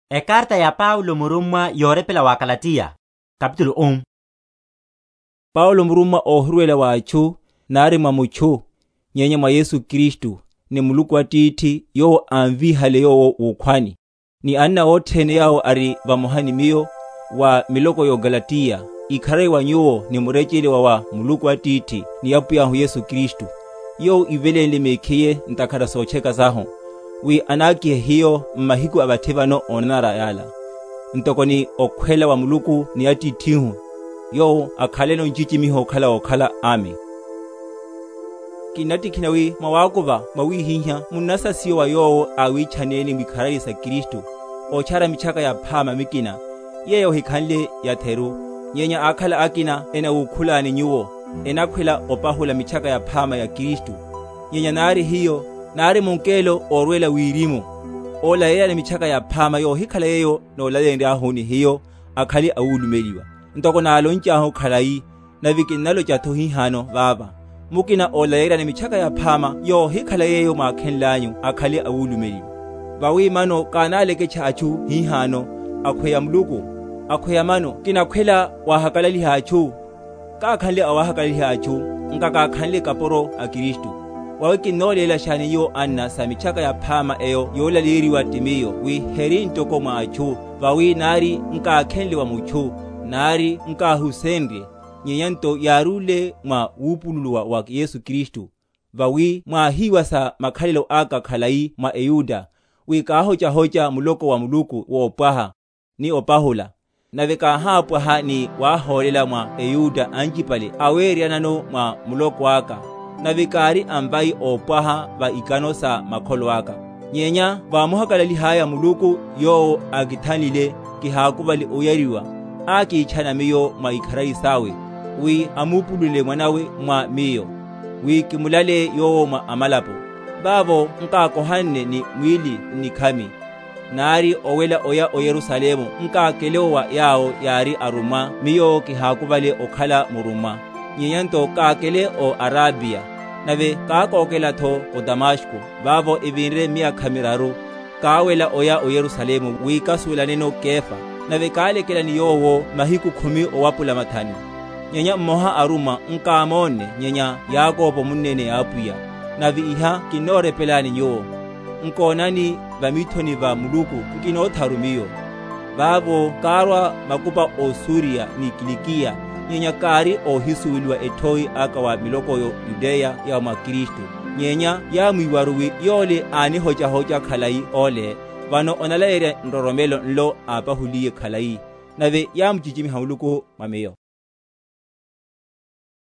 E carta ya Paulo murumwa yore pela wa Galatia, capítulo 1. Paulo murumwa ohruela wacho nari mamucho nyenye mwa Yesu Kristu ni muluku wa titi yo anvihale yo ukwani ni anna othene yao ari vamuhani miyo wa miloko yo Galatia ikhare wa nyuo ni murechele wa muluku wa titi ni yapu yahu Yesu Kristu yo ivelele mekheye ntakhara socheka zaho wi anaki hiyo mmahiku abathevano onara yala ntokoni okhwela wa muluku ni atitihu yo akhaleno nchichimiho okhala ame kinatikhina wi mawakuva mawihinya munasasiyo wa yo awichaneni mikharalisa Kristu ochara michaka ya phama mikina yeyo hikhanle ya theru nyenya akhala akina ena ukhulani nyuo enakhwela opahula michaka ya phama ya Kristu nyenya nari hiyo nari munkelo orwela wirimo ola yena michaka ya phama yo hikhala yeyo nolalende ahuni hiyo akhali awulumeliwa ntoko nalo nchaho khalai naviki nalo chatho hihano baba mukina ola yena michaka ya phama yo hikhala yeyo makhenlanyu akhali awulumeliwa bawi mano kanaleke chachu hihano akhweya muluku akhweya mano kinakhwela wahakalali hachu kakhanle awahakalali hachu nkakakhanle kaporo a Kristu wawiki nolela shani yo anna sa michaka ya phama eyo yola liriwa timiyo wi heri ntoko mwachu vawi nari nkakhenle wa muchu nari nkahusende nyenyanto yarule mwa upululwa wa Yesu Kristu vawi mwahiwa sa makhalelo aka khalai mwa Eyuda wi kahocha muloko wa muluku wopaha ni opahula naveka hapwaha ni waholela mwa Eyuda anjipale awerianano mwa muloko waka navikari ambai opwaha va ikano sa makholo waka nyenya vamuhakalali haya muluku yo akithanile kihakuvali uyariwa akiichana miyo mwa ikharai sawe wi amupulule mwanawe mwa miyo wi kimulale yo mwa amalapo bavo nkakohanne ni mwili nikhami nari owela oya o Yerusalemu nkakelewa yao yari aruma miyo kihakuvali okhala muruma nyenyanto kakele o Arabia nave kakokela tho o Damashko bavo ivinre miaka miraru kawela oya o Yerusalemu wikasuela neno Kefa nave kalekela ni yowo mahiku 10 owapula mathani nyenya mmoha aruma nkamone nyenya Yakobo munene apuya navi iha kinore pelani nyo nkonani vamithoni va muluku nkinotharumiyo bavo karwa makupa o Suria ni Kilikia nyenya kari ohisuwiliwa ethoi aka wa miloko yo Yudea ya mwa Kristu nyenya ya mwiwaruwi yole ani hocha khalai ole vano onalaere ndoromelo nlo apahuliye khalai nave ya mchichimi hauluku mameyo